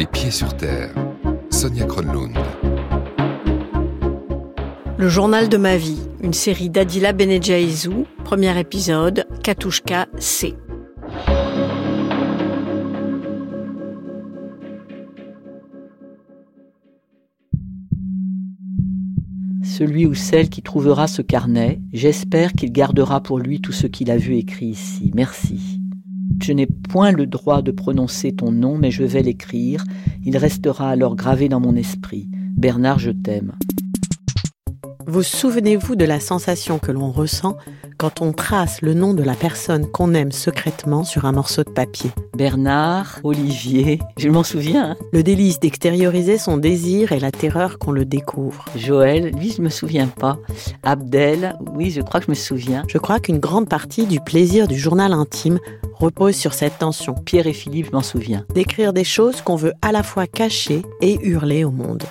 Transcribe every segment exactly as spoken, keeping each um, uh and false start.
Les pieds sur terre. Sonia Kronlund. Le journal de ma vie, une série d'Adila Benedjaïzou, premier épisode, Katouchka C. Celui ou celle qui trouvera ce carnet, j'espère qu'il gardera pour lui tout ce qu'il a vu écrit ici. Merci. Je n'ai point le droit de prononcer ton nom, mais je vais l'écrire. Il restera alors gravé dans mon esprit. Bernard, je t'aime. Vous souvenez-vous de la sensation que l'on ressent quand on trace le nom de la personne qu'on aime secrètement sur un morceau de papier ? Bernard, Olivier, je m'en souviens. Hein. Le délice d'extérioriser son désir et la terreur qu'on le découvre. Joël, lui, je me souviens pas. Abdel, oui, je crois que je me souviens. Je crois qu'une grande partie du plaisir du journal intime repose sur cette tension. Pierre et Philippe, je m'en souviens. D'écrire des choses qu'on veut à la fois cacher et hurler au monde.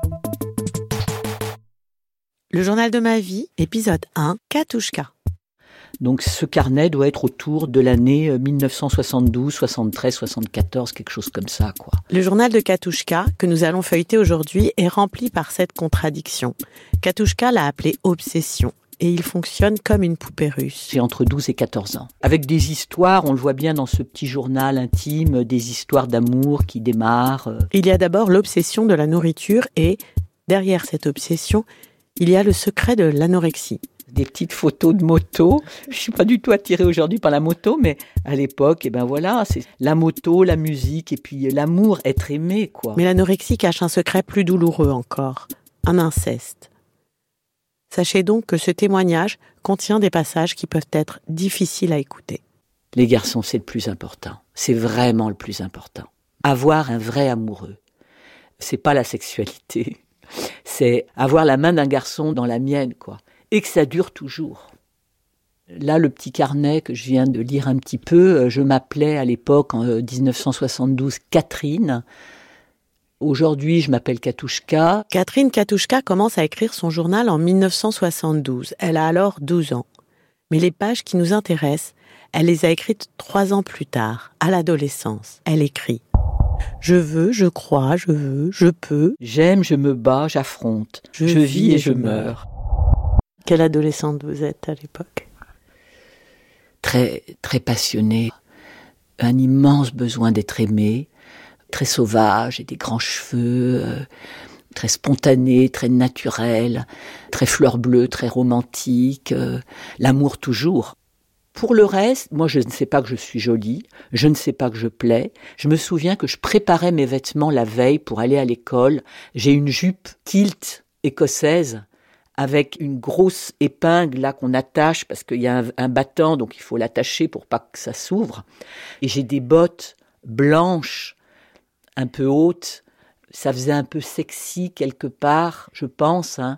Le journal de ma vie, épisode un, Katouchka. Donc ce carnet doit être autour de l'année dix-neuf cent soixante-douze, soixante-treize, soixante-quatorze, quelque chose comme ça, quoi. Le journal de Katouchka, que nous allons feuilleter aujourd'hui, est rempli par cette contradiction. Katouchka l'a appelé obsession. Et il fonctionne comme une poupée russe. J'ai entre douze et quatorze ans. Avec des histoires, on le voit bien dans ce petit journal intime, des histoires d'amour qui démarrent. Il y a d'abord l'obsession de la nourriture et, derrière cette obsession, il y a le secret de l'anorexie. Des petites photos de moto. Je suis pas du tout attirée aujourd'hui par la moto, mais à l'époque, eh ben voilà, c'est la moto, la musique et puis l'amour, être aimé, quoi. Mais l'anorexie cache un secret plus douloureux encore, un inceste. Sachez donc que ce témoignage contient des passages qui peuvent être difficiles à écouter. Les garçons, c'est le plus important. C'est vraiment le plus important. Avoir un vrai amoureux. C'est pas la sexualité. C'est avoir la main d'un garçon dans la mienne, quoi. Et que ça dure toujours. Là, le petit carnet que je viens de lire un petit peu, je m'appelais à l'époque, en dix-neuf cent soixante-douze, Catherine. Aujourd'hui, je m'appelle Katouchka. Catherine Katouchka commence à écrire son journal en dix-neuf cent soixante-douze. Elle a alors douze ans. Mais les pages qui nous intéressent, elle les a écrites trois ans plus tard, à l'adolescence. Elle écrit « Je veux, je crois, je veux, je peux. J'aime, je me bats, j'affronte. Je, je vis et je meurs. » Quelle adolescente vous êtes à l'époque ? Très, très passionnée. Un immense besoin d'être aimée. Très sauvage et des grands cheveux, euh, très spontané, très naturel, très fleur bleue, très romantique, euh, l'amour toujours. Pour le reste, moi je ne sais pas que je suis jolie, je ne sais pas que je plais. Je me souviens que je préparais mes vêtements la veille pour aller à l'école. J'ai une jupe kilt écossaise avec une grosse épingle là qu'on attache parce qu'il y a un, un battant, donc il faut l'attacher pour pas que ça s'ouvre. Et j'ai des bottes blanches, un peu haute, ça faisait un peu sexy quelque part, je pense. Hein.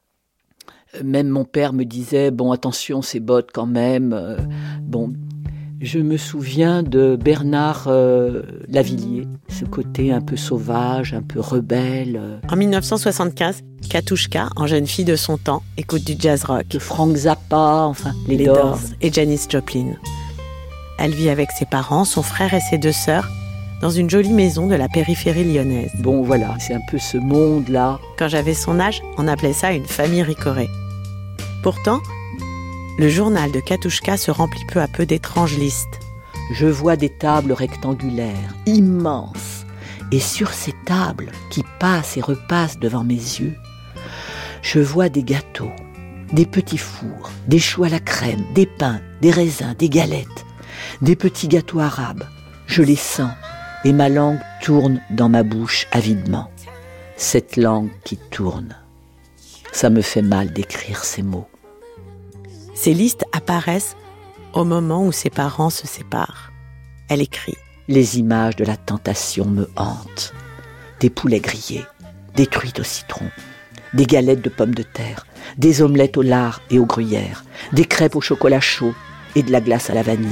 Même mon père me disait, bon, attention, ces bottes quand même. Euh, bon, je me souviens de Bernard euh, Lavilliers, ce côté un peu sauvage, un peu rebelle. En dix-neuf cent soixante-quinze, Katouchka, en jeune fille de son temps, écoute du jazz rock. De Frank Zappa, enfin, les, les Doors. Doors et Janis Joplin. Elle vit avec ses parents, son frère et ses deux sœurs, dans une jolie maison de la périphérie lyonnaise. Bon, voilà, c'est un peu ce monde-là. Quand j'avais son âge, on appelait ça une famille ricorée. Pourtant, le journal de Katouchka se remplit peu à peu d'étranges listes. Je vois des tables rectangulaires, immenses, et sur ces tables, qui passent et repassent devant mes yeux, je vois des gâteaux, des petits fours, des choux à la crème, des pains, des raisins, des galettes, des petits gâteaux arabes. Je les sens. Et ma langue tourne dans ma bouche avidement. Cette langue qui tourne. Ça me fait mal d'écrire ces mots. Ces listes apparaissent au moment où ses parents se séparent. Elle écrit. Les images de la tentation me hantent. Des poulets grillés, des truites au citron, des galettes de pommes de terre, des omelettes au lard et au gruyère, des crêpes au chocolat chaud et de la glace à la vanille.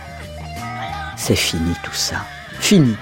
C'est fini tout ça. Fini.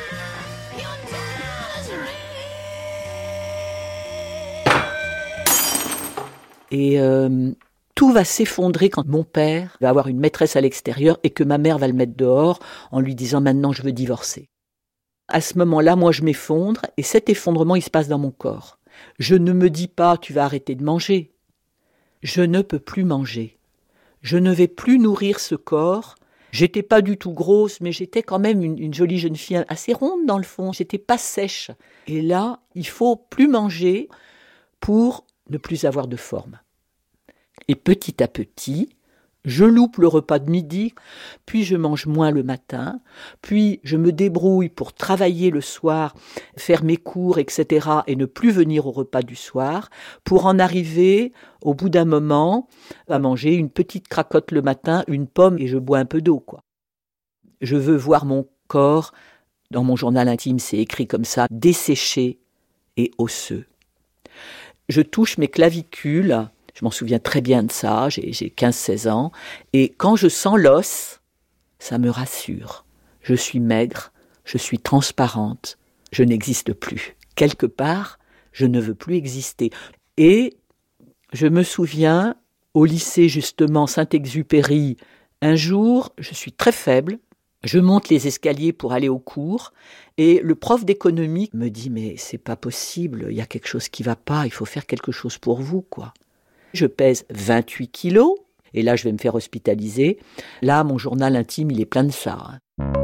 Et euh, tout va s'effondrer quand mon père va avoir une maîtresse à l'extérieur et que ma mère va le mettre dehors en lui disant « Maintenant, je veux divorcer ». À ce moment-là, moi, je m'effondre et cet effondrement, il se passe dans mon corps. Je ne me dis pas « tu vas arrêter de manger ». Je ne peux plus manger. Je ne vais plus nourrir ce corps. J'étais pas du tout grosse, mais j'étais quand même une, une jolie jeune fille assez ronde dans le fond. J'étais pas sèche. Et là, il faut plus manger pour ne plus avoir de forme. Et petit à petit, je loupe le repas de midi, puis je mange moins le matin, puis je me débrouille pour travailler le soir, faire mes cours, et cetera, et ne plus venir au repas du soir, pour en arriver, au bout d'un moment, à manger une petite cracotte le matin, une pomme, et je bois un peu d'eau, quoi. Je veux voir mon corps, dans mon journal intime, c'est écrit comme ça, desséché et osseux. Je touche mes clavicules. Je m'en souviens très bien de ça, j'ai, j'ai quinze seize ans. Et quand je sens l'os, ça me rassure. Je suis maigre, je suis transparente, je n'existe plus. Quelque part, je ne veux plus exister. Et je me souviens, au lycée justement Saint-Exupéry, un jour, je suis très faible, je monte les escaliers pour aller au cours, et le prof d'économie me dit « mais c'est pas possible, il y a quelque chose qui va pas, il faut faire quelque chose pour vous, quoi ». Je pèse vingt-huit kilos, et là je vais me faire hospitaliser. Là, mon journal intime, il est plein de ça.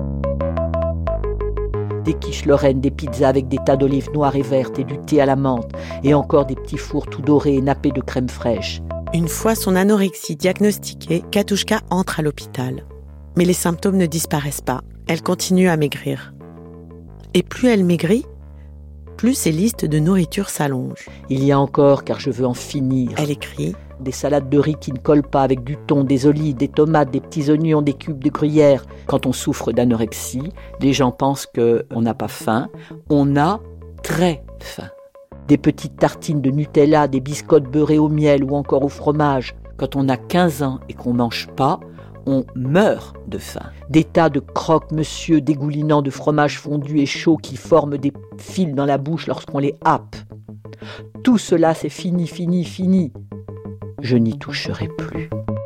Des quiches lorraines, des pizzas avec des tas d'olives noires et vertes et du thé à la menthe, et encore des petits fours tout dorés et nappés de crème fraîche. Une fois son anorexie diagnostiquée, Katouchka entre à l'hôpital. Mais les symptômes ne disparaissent pas. Elle continue à maigrir. Et plus elle maigrit, plus ses listes de nourriture s'allongent. Il y a encore, car je veux en finir. Elle écrit des salades de riz qui ne collent pas avec du thon, des olives, des tomates, des petits oignons, des cubes de gruyère. Quand on souffre d'anorexie, les gens pensent qu'on n'a pas faim. On a très faim. Des petites tartines de Nutella, des biscottes beurrées au miel ou encore au fromage. Quand on a quinze ans et qu'on ne mange pas, on meurt de faim. Des tas de croque-monsieur dégoulinants de fromage fondu et chaud qui forment des fils dans la bouche lorsqu'on les happe. Tout cela, c'est fini, fini, fini. Je n'y toucherai plus.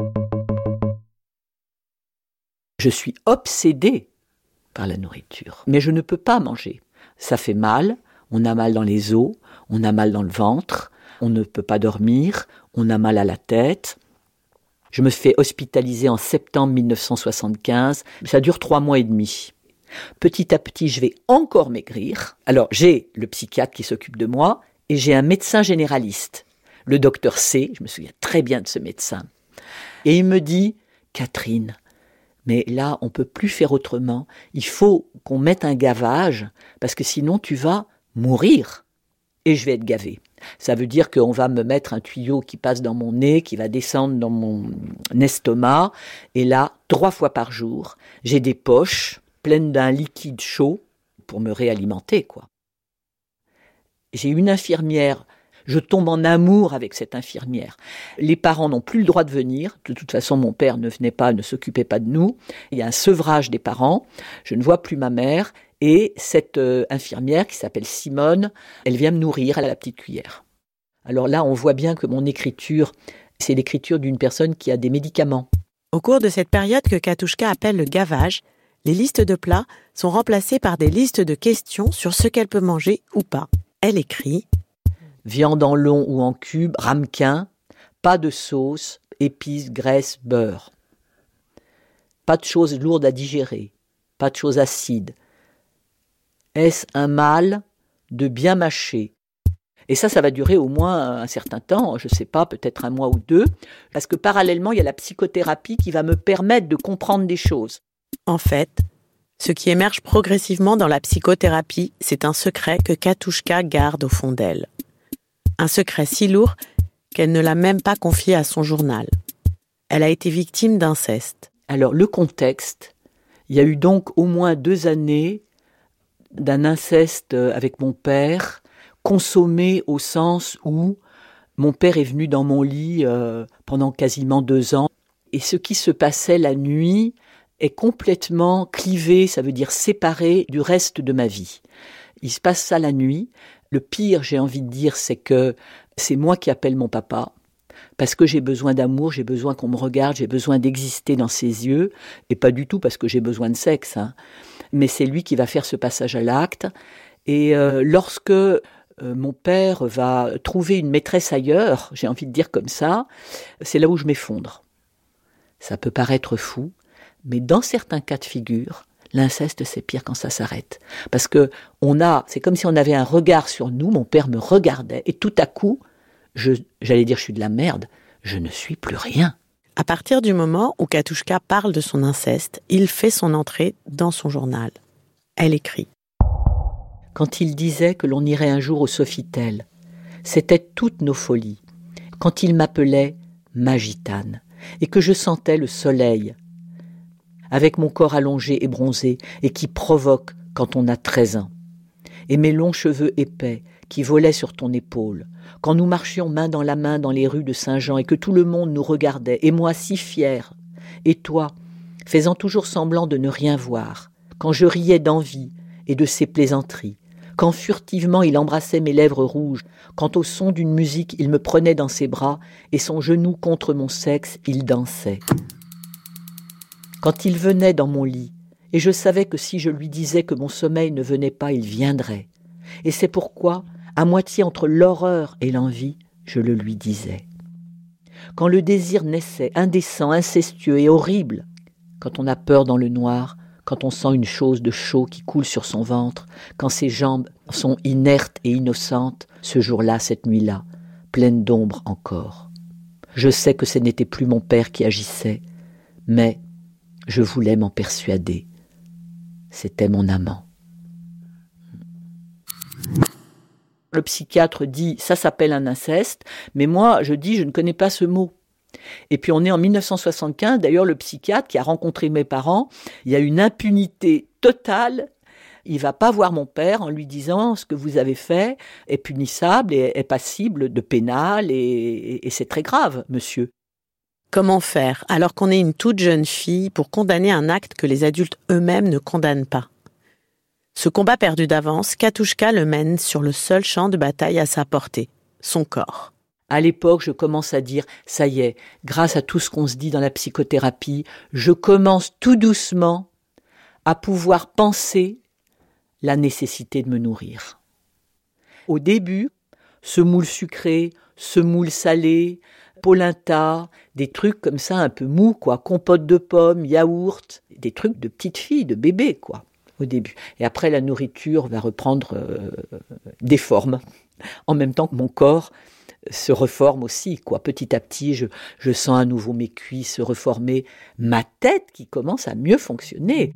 Je suis obsédée par la nourriture, mais je ne peux pas manger. Ça fait mal, on a mal dans les os, on a mal dans le ventre, on ne peut pas dormir, on a mal à la tête. Je me fais hospitaliser en septembre dix-neuf cent soixante-quinze. Ça dure trois mois et demi. Petit à petit, je vais encore maigrir. Alors, j'ai le psychiatre qui s'occupe de moi et j'ai un médecin généraliste, le docteur C. Je me souviens très bien de ce médecin. Et il me dit « Catherine, mais là, on ne peut plus faire autrement. Il faut qu'on mette un gavage parce que sinon, tu vas mourir et je vais être gavée. » Ça veut dire qu'on va me mettre un tuyau qui passe dans mon nez, qui va descendre dans mon estomac. Et là, trois fois par jour, j'ai des poches pleines d'un liquide chaud pour me réalimenter, quoi. J'ai une infirmière, je tombe en amour avec cette infirmière. Les parents n'ont plus le droit de venir. De toute façon, mon père ne venait pas, ne s'occupait pas de nous. Il y a un sevrage des parents. Je ne vois plus ma mère. Et cette euh, infirmière qui s'appelle Simone, elle vient me nourrir à la petite cuillère. Alors là, on voit bien que mon écriture, c'est l'écriture d'une personne qui a des médicaments. Au cours de cette période que Katouchka appelle le gavage, les listes de plats sont remplacées par des listes de questions sur ce qu'elle peut manger ou pas. Elle écrit « Viande en long ou en cube, ramequin, pas de sauce, épices, graisse, beurre. Pas de choses lourdes à digérer, pas de choses acides. Est-ce un mal de bien mâcher ?» Et ça, ça va durer au moins un certain temps, je ne sais pas, peut-être un mois ou deux, parce que parallèlement, il y a la psychothérapie qui va me permettre de comprendre des choses. En fait, ce qui émerge progressivement dans la psychothérapie, c'est un secret que Katouchka garde au fond d'elle. Un secret si lourd qu'elle ne l'a même pas confié à son journal. Elle a été victime d'inceste. Alors, le contexte, il y a eu donc au moins deux années d'un inceste avec mon père, consommé au sens où mon père est venu dans mon lit euh, pendant quasiment deux ans. Et ce qui se passait la nuit est complètement clivé, ça veut dire séparé du reste de ma vie. Il se passe ça la nuit. Le pire, j'ai envie de dire, c'est que c'est moi qui appelle mon papa. Parce que j'ai besoin d'amour, j'ai besoin qu'on me regarde, j'ai besoin d'exister dans ses yeux. Et pas du tout parce que j'ai besoin de sexe, hein. mais c'est lui qui va faire ce passage à l'acte. Et euh, lorsque euh, mon père va trouver une maîtresse ailleurs, j'ai envie de dire comme ça, c'est là où je m'effondre. Ça peut paraître fou, mais dans certains cas de figure, l'inceste, c'est pire quand ça s'arrête. Parce que on a, c'est comme si on avait un regard sur nous, mon père me regardait, et tout à coup, je, j'allais dire je suis de la merde, je ne suis plus rien. À partir du moment où Katouchka parle de son inceste, il fait son entrée dans son journal. Elle écrit. Quand il disait que l'on irait un jour au Sofitel, c'était toutes nos folies. Quand il m'appelait ma gitane, et que je sentais le soleil, avec mon corps allongé et bronzé, et qui provoque quand on a treize ans, et mes longs cheveux épais qui volaient sur ton épaule, quand nous marchions main dans la main dans les rues de Saint-Jean et que tout le monde nous regardait, et moi si fière, et toi, faisant toujours semblant de ne rien voir, quand je riais d'envie et de ses plaisanteries, quand furtivement il embrassait mes lèvres rouges, quand au son d'une musique il me prenait dans ses bras et son genou contre mon sexe, il dansait. Quand il venait dans mon lit, et je savais que si je lui disais que mon sommeil ne venait pas, il viendrait. Et c'est pourquoi, à moitié entre l'horreur et l'envie, je le lui disais. Quand le désir naissait, indécent, incestueux et horrible, quand on a peur dans le noir, quand on sent une chose de chaud qui coule sur son ventre, quand ses jambes sont inertes et innocentes, ce jour-là, cette nuit-là, pleine d'ombre encore. Je sais que ce n'était plus mon père qui agissait, mais je voulais m'en persuader. C'était mon amant. Le psychiatre dit « ça s'appelle un inceste », mais moi, je dis « je ne connais pas ce mot ». Et puis on est en dix-neuf cent soixante-quinze, d'ailleurs le psychiatre qui a rencontré mes parents, il y a une impunité totale, il ne va pas voir mon père en lui disant « ce que vous avez fait est punissable et est passible de pénal et, et, et c'est très grave, monsieur ». Comment faire, alors qu'on est une toute jeune fille, pour condamner un acte que les adultes eux-mêmes ne condamnent pas ? Ce combat perdu d'avance, Katouchka le mène sur le seul champ de bataille à sa portée, son corps. À l'époque, je commence à dire, ça y est, grâce à tout ce qu'on se dit dans la psychothérapie, je commence tout doucement à pouvoir penser la nécessité de me nourrir. Au début, ce moule sucré, ce moule salé, polenta, des trucs comme ça un peu mous, quoi, compote de pommes, yaourt, des trucs de petite fille, de bébé, quoi, au début. Et après, la nourriture va reprendre euh, des formes, en même temps que mon corps se reforme aussi, quoi. Petit à petit, je, je sens à nouveau mes cuisses se reformer, ma tête qui commence à mieux fonctionner.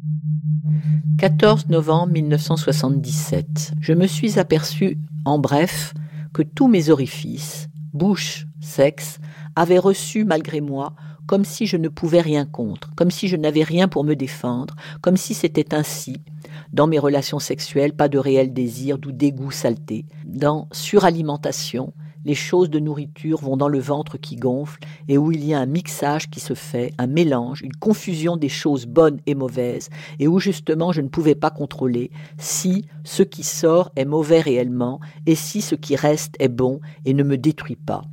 quatorze novembre mille neuf cent soixante-dix-sept. Je me suis aperçu, en bref, que tous mes orifices, bouche, sexe, avaient reçu, malgré moi, comme si je ne pouvais rien contre, comme si je n'avais rien pour me défendre, comme si c'était ainsi, dans mes relations sexuelles, pas de réel désir, d'où dégoût saleté, dans suralimentation, les choses de nourriture vont dans le ventre qui gonfle et où il y a un mixage qui se fait, un mélange, une confusion des choses bonnes et mauvaises et où justement je ne pouvais pas contrôler si ce qui sort est mauvais réellement et si ce qui reste est bon et ne me détruit pas.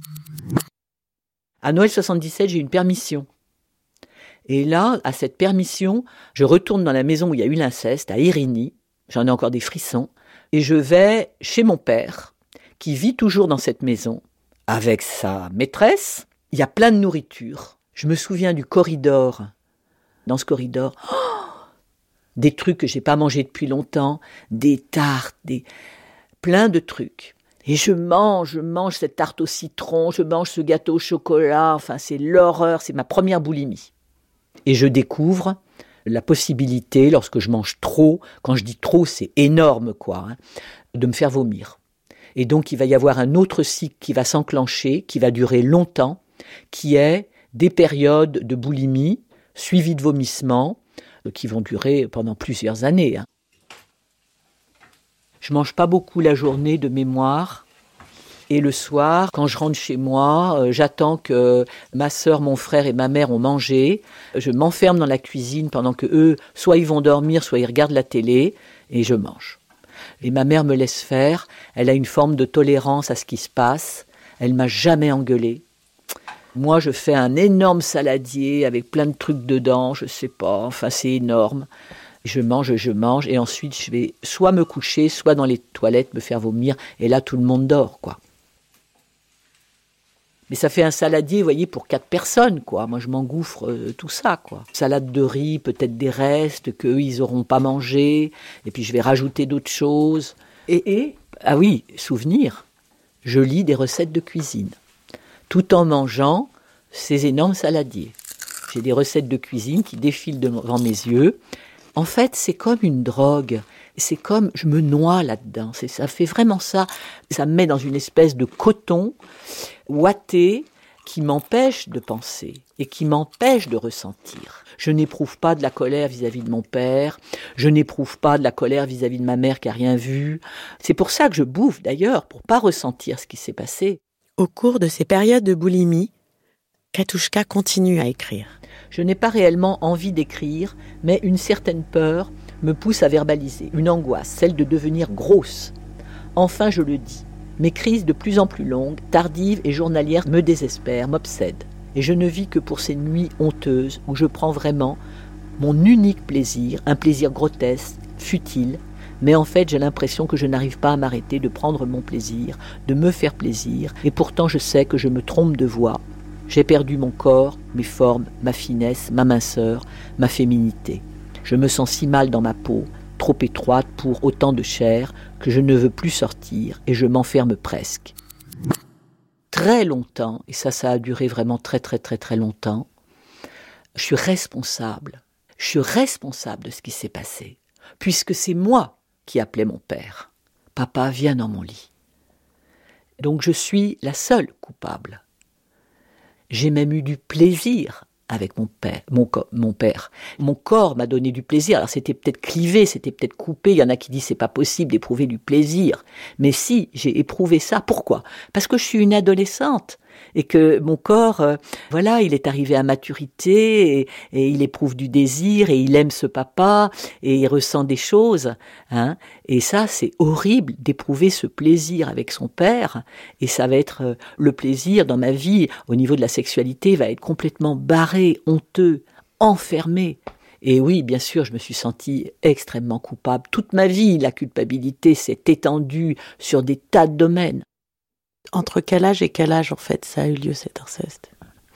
À Noël soixante-dix-sept, j'ai une permission. Et là, à cette permission, je retourne dans la maison où il y a eu l'inceste, à Irigny, j'en ai encore des frissons, et je vais chez mon père, qui vit toujours dans cette maison, avec sa maîtresse. Il y a plein de nourriture. Je me souviens du corridor. Dans ce corridor, oh, des trucs que j'ai pas mangés depuis longtemps, des tartes, des plein de trucs. Et je mange, je mange cette tarte au citron, je mange ce gâteau au chocolat, enfin c'est l'horreur, c'est ma première boulimie. Et je découvre la possibilité, lorsque je mange trop, quand je dis trop, c'est énorme quoi, hein, de me faire vomir. Et donc, il va y avoir un autre cycle qui va s'enclencher, qui va durer longtemps, qui est des périodes de boulimie, suivies de vomissements, qui vont durer pendant plusieurs années. Hein. Je mange pas beaucoup la journée de mémoire. Et le soir, quand je rentre chez moi, euh, j'attends que ma sœur, mon frère et ma mère ont mangé. Je m'enferme dans la cuisine pendant que eux, soit ils vont dormir, soit ils regardent la télé, et je mange. Et ma mère me laisse faire, elle a une forme de tolérance à ce qui se passe, elle m'a jamais engueulée. Moi, je fais un énorme saladier avec plein de trucs dedans, je sais pas, enfin c'est énorme. Je mange, je mange, et ensuite je vais soit me coucher, soit dans les toilettes me faire vomir, et là tout le monde dort, quoi. Mais ça fait un saladier, vous voyez, pour quatre personnes, quoi. Moi, je m'engouffre euh, tout ça, quoi. Salade de riz, peut-être des restes qu'eux, ils n'auront pas mangé, et puis je vais rajouter d'autres choses. Et, et, ah oui, souvenir, je lis des recettes de cuisine, tout en mangeant ces énormes saladiers. J'ai des recettes de cuisine qui défilent devant mes yeux. En fait, c'est comme une drogue. C'est comme, je me noie là-dedans. C'est, ça fait vraiment ça. Ça me met dans une espèce de coton ouaté qui m'empêche de penser et qui m'empêche de ressentir. Je n'éprouve pas de la colère vis-à-vis de mon père. Je n'éprouve pas de la colère vis-à-vis de ma mère qui n'a rien vu. C'est pour ça que je bouffe, d'ailleurs, pour pas ressentir ce qui s'est passé. Au cours de ces périodes de boulimie, Katouchka continue à écrire. Je n'ai pas réellement envie d'écrire, mais une certaine peur me pousse à verbaliser, une angoisse, celle de devenir grosse. Enfin, je le dis. Mes crises de plus en plus longues, tardives et journalières me désespèrent, m'obsèdent. Et je ne vis que pour ces nuits honteuses où je prends vraiment mon unique plaisir, un plaisir grotesque, futile, mais en fait j'ai l'impression que je n'arrive pas à m'arrêter de prendre mon plaisir, de me faire plaisir, et pourtant je sais que je me trompe de voie. J'ai perdu mon corps, mes formes, ma finesse, ma minceur, ma féminité. Je me sens si mal dans ma peau, trop étroite pour autant de chair, que je ne veux plus sortir et je m'enferme presque. Très longtemps, et ça, ça a duré vraiment très très très très longtemps, je suis responsable. Je suis responsable de ce qui s'est passé, puisque c'est moi qui appelais mon père. Papa, viens dans mon lit. Donc je suis la seule coupable. J'ai même eu du plaisir avec mon père, mon, co- mon père. Mon corps m'a donné du plaisir. Alors c'était peut-être clivé, c'était peut-être coupé. Il y en a qui disent c'est pas possible d'éprouver du plaisir. Mais si, j'ai éprouvé ça. Pourquoi ? Parce que je suis une adolescente et que mon corps, euh, voilà, il est arrivé à maturité et, et il éprouve du désir et il aime ce papa et il ressent des choses. Hein. Et ça, c'est horrible d'éprouver ce plaisir avec son père. Et ça va être euh, le plaisir dans ma vie au niveau de la sexualité va être complètement barré, honteux, enfermé. Et oui, bien sûr, je me suis sentie extrêmement coupable. Toute ma vie, la culpabilité s'est étendue sur des tas de domaines. Entre quel âge et quel âge, en fait, ça a eu lieu, cet inceste ?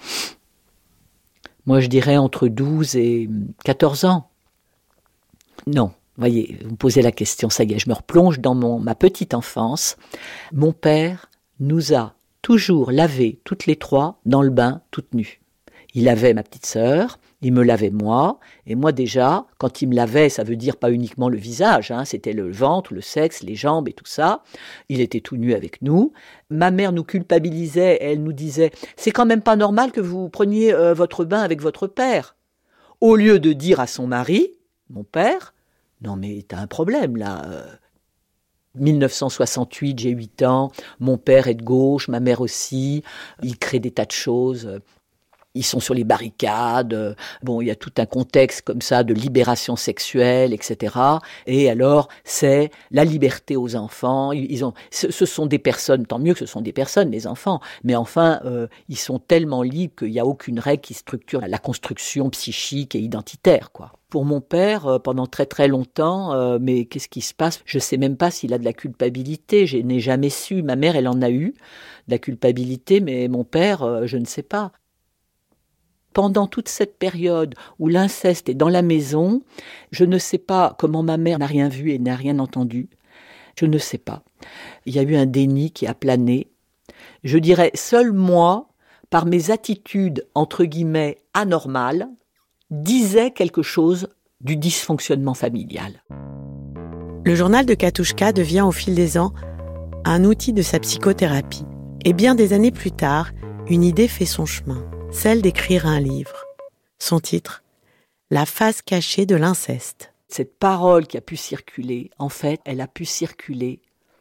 Moi, je dirais entre douze et quatorze ans. Non, voyez, vous me posez la question, ça y est, je me replonge dans mon, ma petite enfance. Mon père nous a toujours lavés, toutes les trois, dans le bain, toutes nues. Il lavait ma petite sœur, il me lavait moi, et moi déjà, quand il me lavait, ça veut dire pas uniquement le visage, hein, c'était le ventre, le sexe, les jambes et tout ça. Il était tout nu avec nous. Ma mère nous culpabilisait, elle nous disait « C'est quand même pas normal que vous preniez euh, votre bain avec votre père ». Au lieu de dire à son mari, mon père, « Non mais t'as un problème là ». dix-neuf cent soixante-huit, j'ai huit ans, mon père est de gauche, ma mère aussi, il crée des tas de choses. Ils sont sur les barricades, bon, il y a tout un contexte comme ça de libération sexuelle, et cetera. Et alors, c'est la liberté aux enfants. Ils ont, ce, ce sont des personnes, tant mieux que ce sont des personnes, les enfants. Mais enfin, euh, ils sont tellement libres qu'il n'y a aucune règle qui structure la construction psychique et identitaire, quoi. Pour mon père, euh, pendant très très longtemps, euh, mais qu'est-ce qui se passe ? Je ne sais même pas s'il a de la culpabilité. Je n'ai jamais su. Ma mère, elle en a eu, de la culpabilité, mais mon père, euh, je ne sais pas. Pendant toute cette période où l'inceste est dans la maison, je ne sais pas comment ma mère n'a rien vu et n'a rien entendu. Je ne sais pas. Il y a eu un déni qui a plané. Je dirais, seul moi, par mes attitudes, entre guillemets, anormales, disais quelque chose du dysfonctionnement familial. Le journal de Katouchka devient au fil des ans un outil de sa psychothérapie. Et bien des années plus tard, une idée fait son chemin. Celle d'écrire un livre. Son titre, « La face cachée de l'inceste ». Cette parole qui a pu circuler, en fait, elle a pu circuler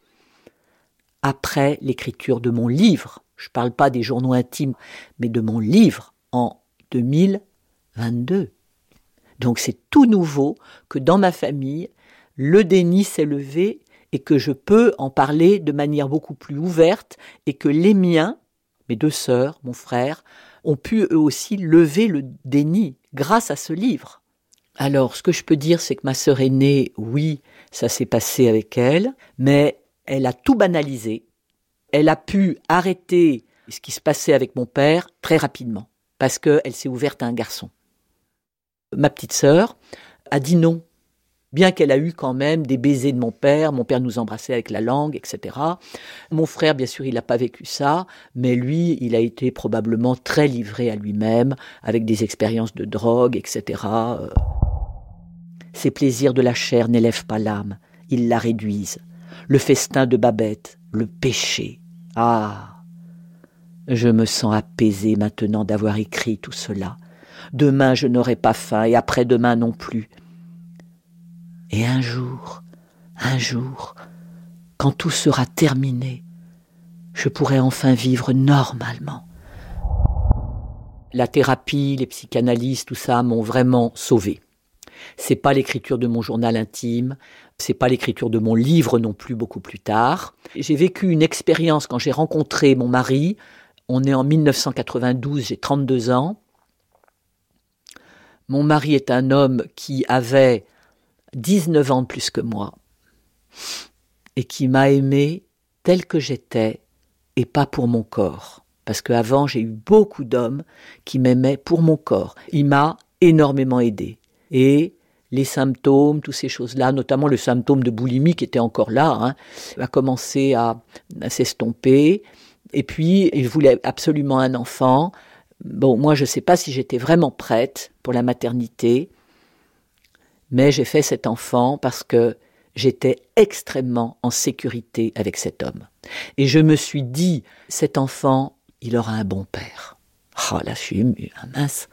après l'écriture de mon livre. Je ne parle pas des journaux intimes, mais de mon livre en deux mille vingt-deux. Donc c'est tout nouveau que dans ma famille, le déni s'est levé et que je peux en parler de manière beaucoup plus ouverte et que les miens, mes deux sœurs, mon frère, ont pu eux aussi lever le déni grâce à ce livre. Alors, ce que je peux dire, c'est que ma sœur aînée, oui, ça s'est passé avec elle, mais elle a tout banalisé. Elle a pu arrêter ce qui se passait avec mon père très rapidement, parce qu'elle s'est ouverte à un garçon. Ma petite sœur a dit non, bien qu'elle a eu quand même des baisers de mon père, mon père nous embrassait avec la langue, et cetera. Mon frère, bien sûr, il n'a pas vécu ça, mais lui, il a été probablement très livré à lui-même, avec des expériences de drogue, et cetera. Ces plaisirs de la chair n'élèvent pas l'âme, ils la réduisent. Le festin de Babette, le péché. Ah, je me sens apaisée maintenant d'avoir écrit tout cela. Demain, je n'aurai pas faim, et après-demain non plus. Et un jour, un jour, quand tout sera terminé, je pourrai enfin vivre normalement. La thérapie, les psychanalystes, tout ça m'ont vraiment sauvée. C'est pas l'écriture de mon journal intime, c'est pas l'écriture de mon livre non plus beaucoup plus tard. J'ai vécu une expérience quand j'ai rencontré mon mari. On est en dix-neuf cent quatre-vingt-douze, j'ai trente-deux ans. Mon mari est un homme qui avait dix-neuf ans de plus que moi et qui m'a aimée telle que j'étais et pas pour mon corps. Parce qu'avant, j'ai eu beaucoup d'hommes qui m'aimaient pour mon corps. Il m'a énormément aidée. Et les symptômes, toutes ces choses-là, notamment le symptôme de boulimie qui était encore là, hein, a commencé à, à s'estomper. Et puis, il voulait absolument un enfant. Bon, moi, je ne sais pas si j'étais vraiment prête pour la maternité, mais j'ai fait cet enfant parce que j'étais extrêmement en sécurité avec cet homme. Et je me suis dit, cet enfant, il aura un bon père. Oh là, je suis émue, hein, mince.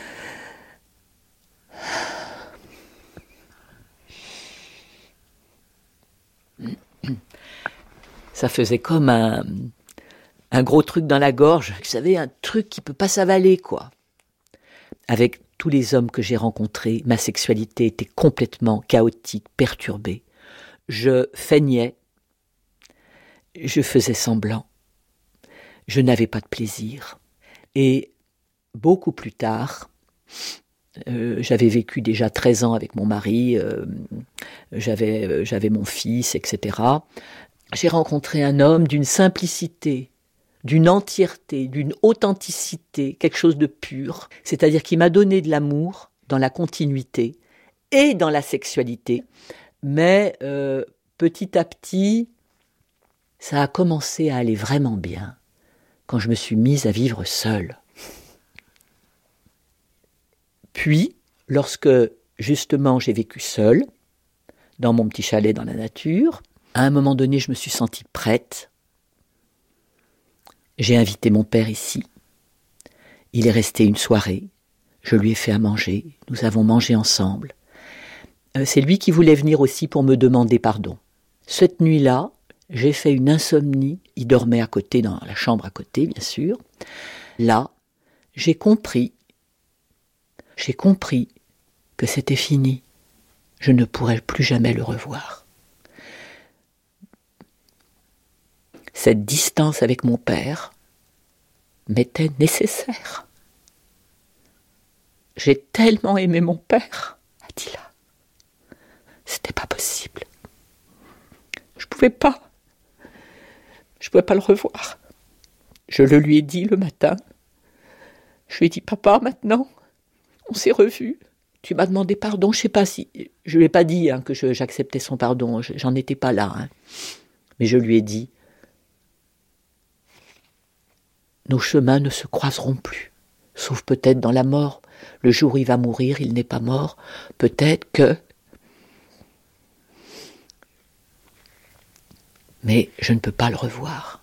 Ça faisait comme un, un gros truc dans la gorge. Vous savez, un truc qui ne peut pas s'avaler, quoi. Avec tous les hommes que j'ai rencontrés, ma sexualité était complètement chaotique, perturbée. Je feignais, je faisais semblant, je n'avais pas de plaisir. Et beaucoup plus tard, euh, j'avais vécu déjà treize ans avec mon mari, euh, j'avais, euh, j'avais mon fils, et cetera. J'ai rencontré un homme d'une simplicité, d'une entièreté, d'une authenticité, quelque chose de pur. C'est-à-dire qu'il m'a donné de l'amour dans la continuité et dans la sexualité. Mais euh, petit à petit, ça a commencé à aller vraiment bien quand je me suis mise à vivre seule. Puis, lorsque justement j'ai vécu seule, dans mon petit chalet dans la nature, à un moment donné, je me suis sentie prête. J'ai invité mon père ici. Il est resté une soirée. Je lui ai fait à manger. Nous avons mangé ensemble. Euh, c'est lui qui voulait venir aussi pour me demander pardon. Cette nuit-là, j'ai fait une insomnie. Il dormait à côté, dans la chambre à côté, bien sûr. Là, j'ai compris. J'ai compris que c'était fini. Je ne pourrais plus jamais le revoir. Cette distance avec mon père m'était nécessaire. J'ai tellement aimé mon père, Attila. C'était pas possible. Je pouvais pas. Je pouvais pas le revoir. Je le lui ai dit le matin. Je lui ai dit, papa, maintenant, on s'est revus. Tu m'as demandé pardon, je sais pas si... Je lui ai pas dit hein, que je, j'acceptais son pardon, j'en étais pas là. Hein. Mais je lui ai dit, nos chemins ne se croiseront plus, sauf peut-être dans la mort. Le jour où il va mourir, il n'est pas mort. Peut-être que... Mais je ne peux pas le revoir.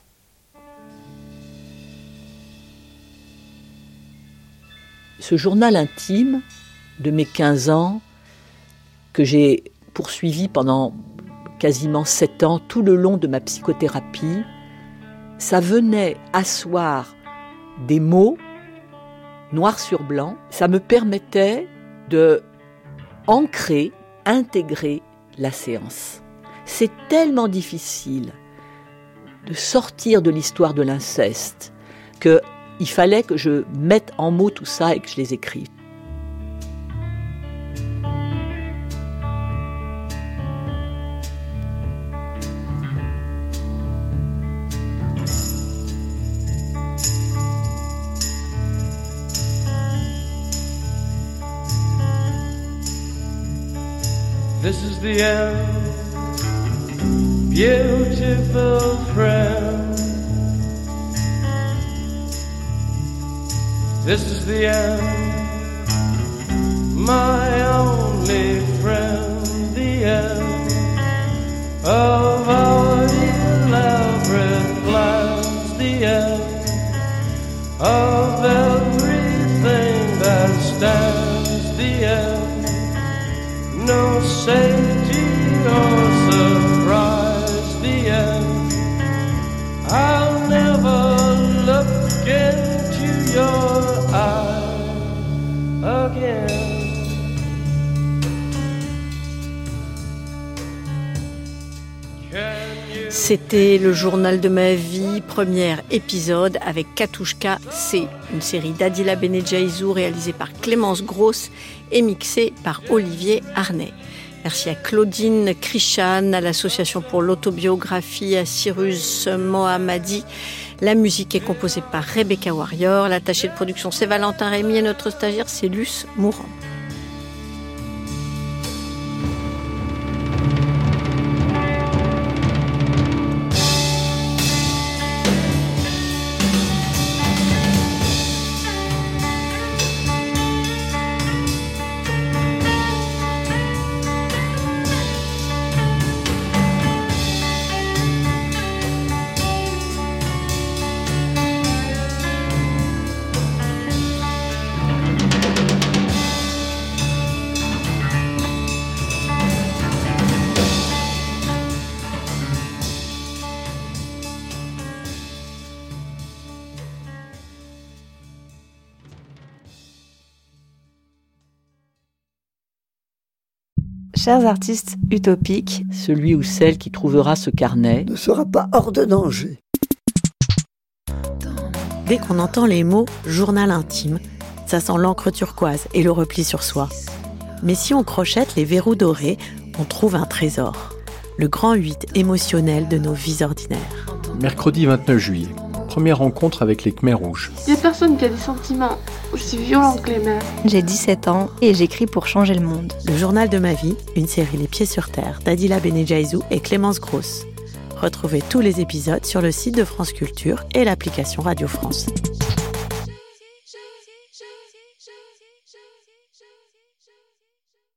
Ce journal intime de mes quinze ans, que j'ai poursuivi pendant quasiment sept ans, tout le long de ma psychothérapie, ça venait asseoir des mots noir sur blanc. Ça me permettait de ancrer, intégrer la séance. C'est tellement difficile de sortir de l'histoire de l'inceste qu'il fallait que je mette en mots tout ça et que je les écrive. This is the end, beautiful friend. This is the end, my only friend. The end of our elaborate plans. The end of everything that stands. The end, no safety or surprise. The end, I'll never look into your eyes again. C'était le journal de ma vie, premier épisode avec Katouchka. C'est une série d'Adila Benedjaïzou réalisée par Clémence Grosse et mixée par Olivier Arnay. Merci à Claudine Krishan, à l'Association pour l'autobiographie, à Cyrus Mohammadi. La musique est composée par Rebecca Warrior. L'attaché de production, c'est Valentin Rémy et notre stagiaire, c'est Luce Mourant. Chers artistes utopiques, celui ou celle qui trouvera ce carnet ne sera pas hors de danger. Dès qu'on entend les mots « journal intime », ça sent l'encre turquoise et le repli sur soi. Mais si on crochette les verrous dorés, on trouve un trésor. Le grand huit émotionnel de nos vies ordinaires. Mercredi vingt-neuf juillet. Première rencontre avec les Khmers rouges. Il y a personne qui a des sentiments aussi violents que les mères. J'ai dix-sept ans et j'écris pour changer le monde. Le journal de ma vie, une série Les Pieds sur Terre d'Adila Benedjaïzou et Clémence Grosse. Retrouvez tous les épisodes sur le site de France Culture et l'application Radio France.